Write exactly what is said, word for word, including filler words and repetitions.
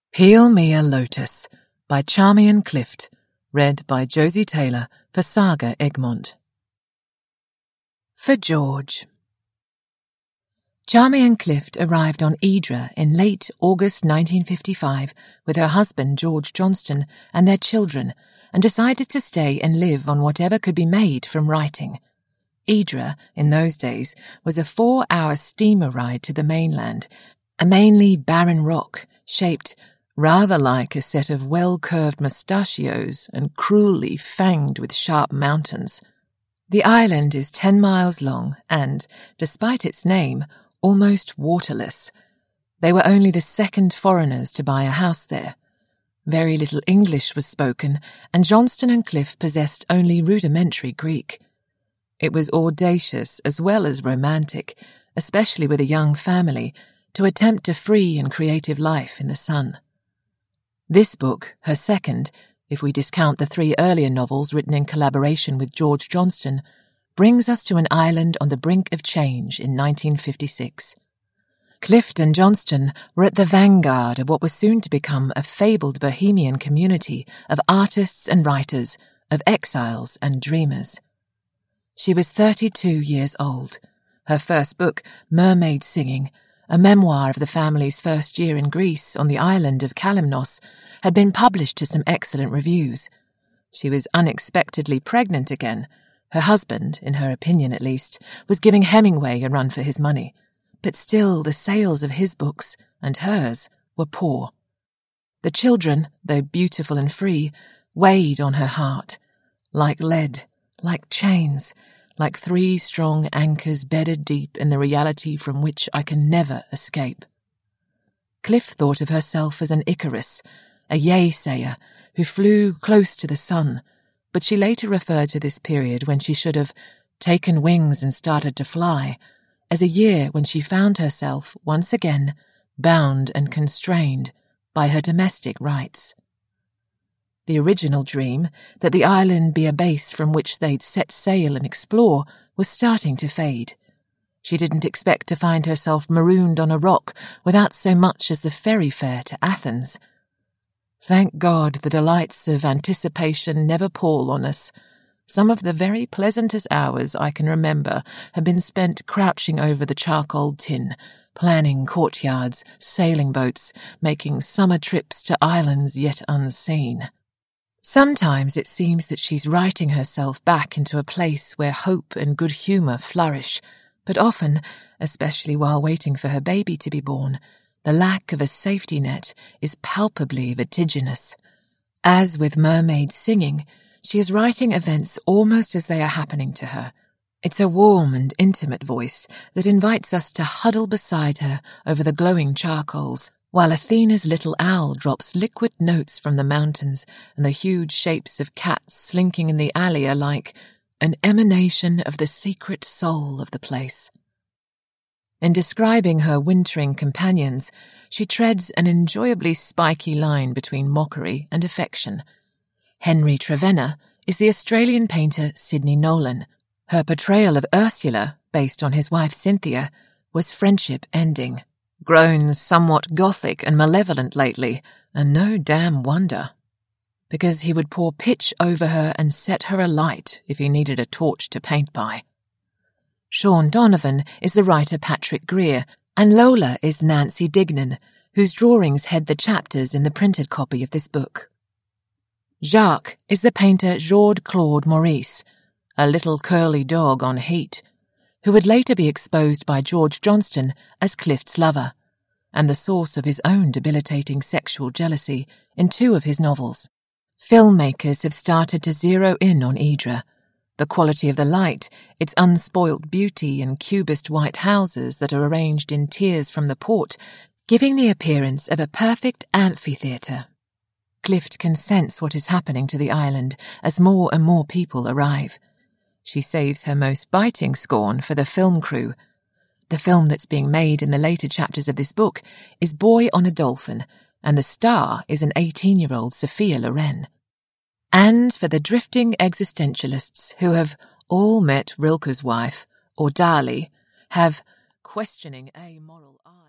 Peel Me a Lotus by Charmian Clift, read by Josie Taylor for Saga Egmont. For George. Charmian Clift arrived on Ydra in late August nineteen fifty-five with her husband George Johnston and their children, and decided to stay and live on whatever could be made from writing. Ydra, in those days, was a four-hour steamer ride to the mainland, a mainly barren rock shaped rather like a set of well-curved mustachios and cruelly fanged with sharp mountains. The island is ten miles long and, despite its name, almost waterless. They were only the second foreigners to buy a house there. Very little English was spoken, and Johnston and Clift possessed only rudimentary Greek. It was audacious as well as romantic, especially with a young family, to attempt a free and creative life in the sun. This book, her second, if we discount the three earlier novels written in collaboration with George Johnston, brings us to an island on the brink of change in nineteen fifty-six. Clift and Johnston were at the vanguard of what was soon to become a fabled bohemian community of artists and writers, of exiles and dreamers. She was thirty-two years old. Her first book, Mermaid Singing, a memoir of the family's first year in Greece on the island of Kalymnos, had been published to some excellent reviews. She was unexpectedly pregnant again. Her husband, in her opinion at least, was giving Hemingway a run for his money. But still the sales of his books, and hers, were poor. The children, though beautiful and free, weighed on her heart, like lead, like chains, like three strong anchors bedded deep in the reality from which I can never escape. Clift thought of herself as an Icarus, a yea-sayer, who flew close to the sun, but she later referred to this period when she should have taken wings and started to fly, as a year when she found herself, once again, bound and constrained by her domestic rights. The original dream, that the island be a base from which they'd set sail and explore, was starting to fade. She didn't expect to find herself marooned on a rock without so much as the ferry fare to Athens. Thank God the delights of anticipation never pall on us. Some of the very pleasantest hours I can remember have been spent crouching over the charcoal tin, planning courtyards, sailing boats, making summer trips to islands yet unseen. Sometimes it seems that she's writing herself back into a place where hope and good humour flourish, but often, especially while waiting for her baby to be born, the lack of a safety net is palpably vertiginous. As with Mermaid Singing, she is writing events almost as they are happening to her. It's a warm and intimate voice that invites us to huddle beside her over the glowing charcoals, while Athena's little owl drops liquid notes from the mountains, and the huge shapes of cats slinking in the alley are like an emanation of the secret soul of the place. In describing her wintering companions, she treads an enjoyably spiky line between mockery and affection. Henry Trevenna is the Australian painter Sidney Nolan. Her portrayal of Ursula, based on his wife Cynthia, was friendship ending. Grown somewhat gothic and malevolent lately, and no damn wonder. Because he would pour pitch over her and set her alight if he needed a torch to paint by. Sean Donovan is the writer Patrick Greer, and Lola is Nancy Dignan, whose drawings head the chapters in the printed copy of this book. Jacques is the painter Jean-Claude Maurice, a little curly dog on heat, who would later be exposed by George Johnston as Clift's lover, and the source of his own debilitating sexual jealousy in two of his novels. Filmmakers have started to zero in on Ydra. The quality of the light, its unspoilt beauty and cubist white houses that are arranged in tiers from the port, giving the appearance of a perfect amphitheatre. Clift can sense what is happening to the island as more and more people arrive. She saves her most biting scorn for the film crew. The film that's being made in the later chapters of this book is Boy on a Dolphin, and the star is an eighteen-year-old Sophia Loren. And for the drifting existentialists who have all met Rilke's wife, or Dali, have questioning amoral eye.